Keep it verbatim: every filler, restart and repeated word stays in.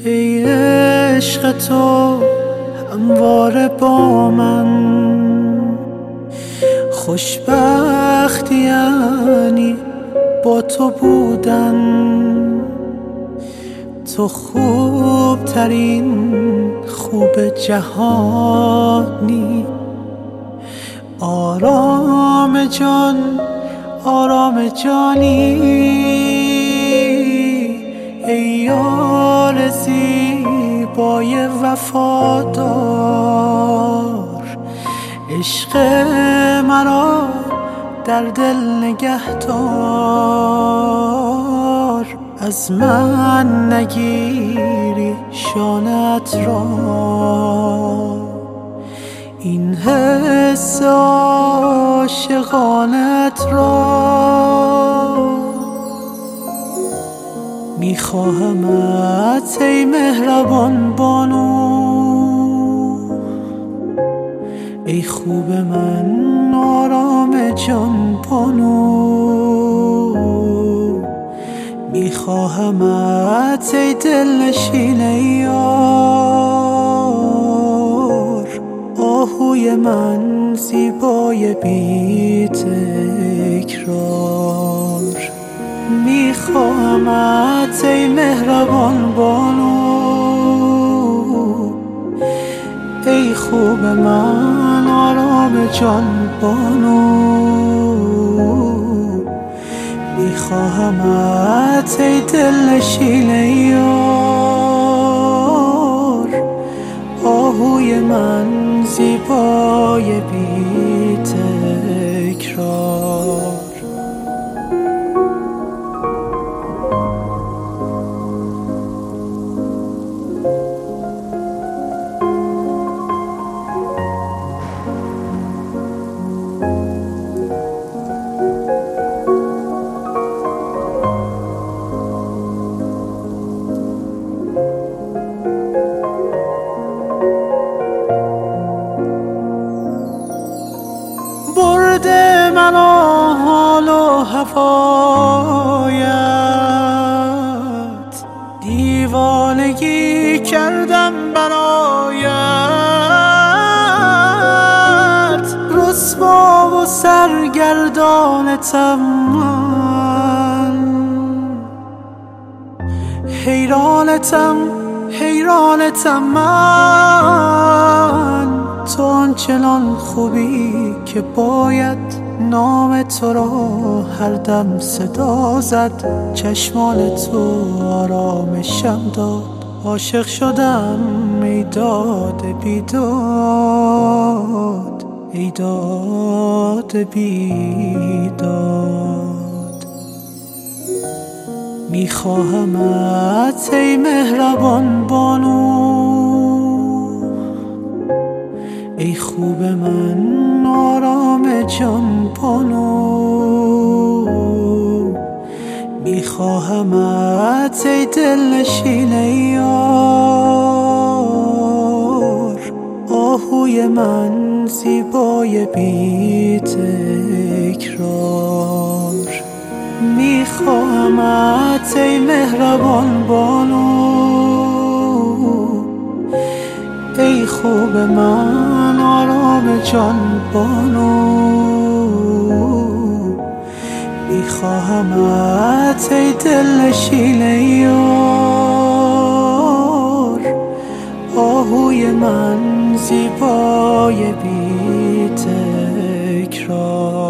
ای عشق تو همواره با من، خوشبختی یعنی با تو بودن. تو خوب ترین خوب جهانی، آرام جان آرام جانی. ای یار زیبای وفادار، عشق مرا در دل نگه دار. از من نگیری شانت را، این حس عاشقانت را. میخواهمت ای مهربان بانو، ای خوب من آرام جان بانو. میخواهمت ای دلنشین یار، آهوی من زیبای بی تکرار. میخواهمت ای مهربان بانو، ای خوب من آرام جان بانو. میخواهمت ای دلنشین یار، آهوی من زیبای بی تکرار. برده منو حال و هوایت، دیوانگی کردم برایت. رسوا و سرگردانتم من، حیرانتم حیرانتم من. تو آنچنان خوبی که باید نام تو را هر دم صدا زد. چشمان تو آرامشم داد، عاشق شدم ای داد بیداد، ای داد بیداد. میخواهمت ای مهربان بانو، ای خوب من آرام جان بانو. میخواهمت ای دلنشین یار، آهوی من زیبای بی تکرار. میخواهمت ای مهربان بانو، ای خوب من آرام جان بانو. میخواهمت ای دلنشین یار، آهوی من زیبای بی تکرار.